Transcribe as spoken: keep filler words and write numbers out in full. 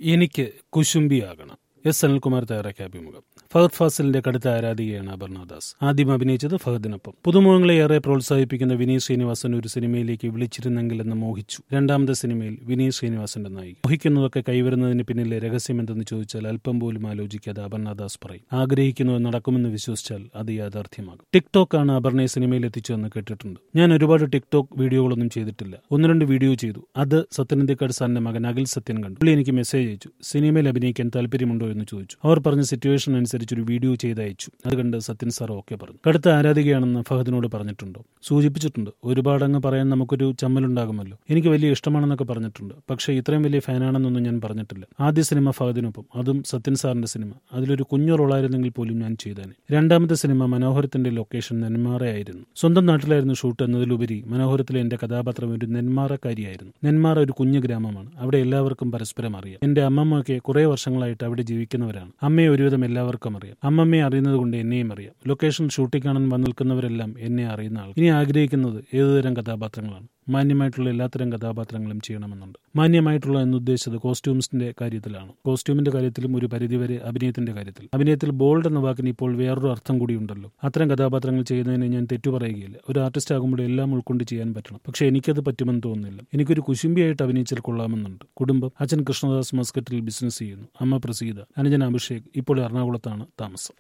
എനിക്ക് കുശുംബിയാകണം. എസ് അനിൽകുമാർ തയ്യാറാക്കിയ അഭിമുഖം. ഫഹദ് ഫാസിലിന്റെ കടുത്ത ആരാധികയാണ് അപർണ ദാസ്. ആദ്യം അഭിനയിച്ചത് ഫഹദിനൊപ്പം. പുതുമുഖങ്ങളെ ഏറെ പ്രോത്സാഹിപ്പിക്കുന്ന വിനീത് ശ്രീനിവാസൻ ഒരു സിനിമയിലേക്ക് വിളിച്ചിരുന്നെങ്കിലെന്ന് മോഹിച്ചു. രണ്ടാമത്തെ സിനിമയിൽ വിനീത് ശ്രീനിവാസന്റെ നായിക. മോഹിക്കുന്നതൊക്കെ കൈവരുന്നതിന് പിന്നിലെ രഹസ്യം എന്തെന്ന് ചോദിച്ചാൽ അല്പം പോലും ആലോചിക്കാതെ അപർണ ദാസ് പറയും. ആഗ്രഹിക്കുന്നത് നടക്കുമെന്ന് വിശ്വസിച്ചാൽ അത് യാഥാർത്ഥ്യമാകും. ടിക്ടോക്ക് ആണ് അപർണയെ സിനിമയിൽ എത്തിച്ചതെന്ന് കേട്ടിട്ടുണ്ട്. ഞാൻ ഒരുപാട് ടിക്ടോക്ക് വീഡിയോകളൊന്നും ചെയ്തിട്ടില്ല. ഒന്ന് രണ്ട് വീഡിയോ ചെയ്തു. അത് സത്യനന്ദിക്കാട് സാറിന്റെ മകൻ അഖിൽ സത്യൻ കണ്ടു. പുള്ളി എനിക്ക് മെസ്സേജ് അയച്ചു. സിനിമയിൽ അഭിനയിക്കാൻ താല്പര്യമുണ്ടോ എന്ന് ചോദിച്ചു. അവർ പറഞ്ഞ സിറ്റുവേഷൻ അനുസരിച്ച് ഒരു വീഡിയോ ചെയ്ത് അയച്ചു. അത് കണ്ട് സത്യൻ സാർ ഓക്കെ പറഞ്ഞു. കടുത്ത ആരാധികയാണെന്ന് ഫഹദിനോട് പറഞ്ഞിട്ടുണ്ടോ? സൂചിപ്പിച്ചിട്ടുണ്ട്. ഒരുപാട് അങ്ങ് പറയാൻ നമുക്കൊരു ചമ്മലുണ്ടാകുമല്ലോ. എനിക്ക് വലിയ ഇഷ്ടമാണെന്നൊക്കെ പറഞ്ഞിട്ടുണ്ട്. പക്ഷേ ഇത്രയും വലിയ ഫാനാണെന്നൊന്നും ഞാൻ പറഞ്ഞിട്ടില്ല. ആദ്യ സിനിമ ഫഹദിനൊപ്പം, അതും സത്യൻ സാറിന്റെ സിനിമ. അതിലൊരു കുഞ്ഞു റോളായിരുന്നെങ്കിൽ പോലും ഞാൻ ചെയ്തേനെ. രണ്ടാമത്തെ സിനിമ മനോഹരത്തിന്റെ ലൊക്കേഷൻ നെന്മാറയായിരുന്നു. സ്വന്തം നാട്ടിലായിരുന്നു ഷൂട്ട് എന്നതിലുപരി മനോഹരത്തിലെ എന്റെ കഥാപാത്രം ഒരു നെന്മാറക്കാരിയായിരുന്നു. നെന്മാറ ഒരു കുഞ്ഞു ഗ്രാമമാണ്. അവിടെ എല്ലാവർക്കും പരസ്പരം അറിയാം. എന്റെ അമ്മമ്മയൊക്കെ കുറെ വർഷങ്ങളായിട്ട് അവിടെ ജീവിക്കുന്നവരാണ്. അമ്മയെ ഒരുവിധം എല്ലാവർക്കും അറിയാം. അമ്മമ്മയെ അറിയുന്നത് കൊണ്ട് എന്നെയും അറിയാം. ലൊക്കേഷൻ ഷൂട്ടിംഗ് കാണാൻ വന്നു നിൽക്കുന്നവരെല്ലാം എന്നെ അറിയുന്ന ആൾ. ഇനി ആഗ്രഹിക്കുന്നത് ഏതുതരം കഥാപാത്രങ്ങളാണ്. മാന്യമായിട്ടുള്ള എല്ലാത്തരം കഥാപാത്രങ്ങളും ചെയ്യണമെന്നുണ്ട്. മാന്യമായിട്ടുള്ള എന്നുദ്ദേശിച്ചത് കോസ്റ്റ്യൂംസിന്റെ കാര്യത്തിലാണ്. കോസ്റ്റ്യൂമിന്റെ കാര്യത്തിലും ഒരു പരിധിവരെ അഭിനയത്തിന്റെ കാര്യത്തിൽ. അഭിനയത്തിൽ ബോൾഡ് എന്ന വാക്കിന് ഇപ്പോൾ വേറൊരു അർത്ഥം കൂടിയുണ്ടല്ലോ. അത്തരം കഥാപാത്രങ്ങൾ ചെയ്യുന്നതിന് ഞാൻ തെറ്റു പറയുകയില്ല. ഒരു ആർട്ടിസ്റ്റ് ആകുമ്പോൾ എല്ലാം ഉൾക്കൊണ്ട് ചെയ്യാൻ പറ്റണം. പക്ഷെ എനിക്കത് പറ്റുമെന്ന് തോന്നുന്നില്ല. എനിക്കൊരു കുശുംബിയായിട്ട് അഭിനയിച്ചാൽ കൊള്ളാമെന്നുണ്ട്. കുടുംബം: അച്ഛൻ കൃഷ്ണദാസ് മസ്കറ്റിൽ ബിസിനസ് ചെയ്യുന്നു. അമ്മ പ്രസീത. അനുജൻ അഭിഷേക് ഇപ്പോൾ എറണാകുളത്താണ് താമസം.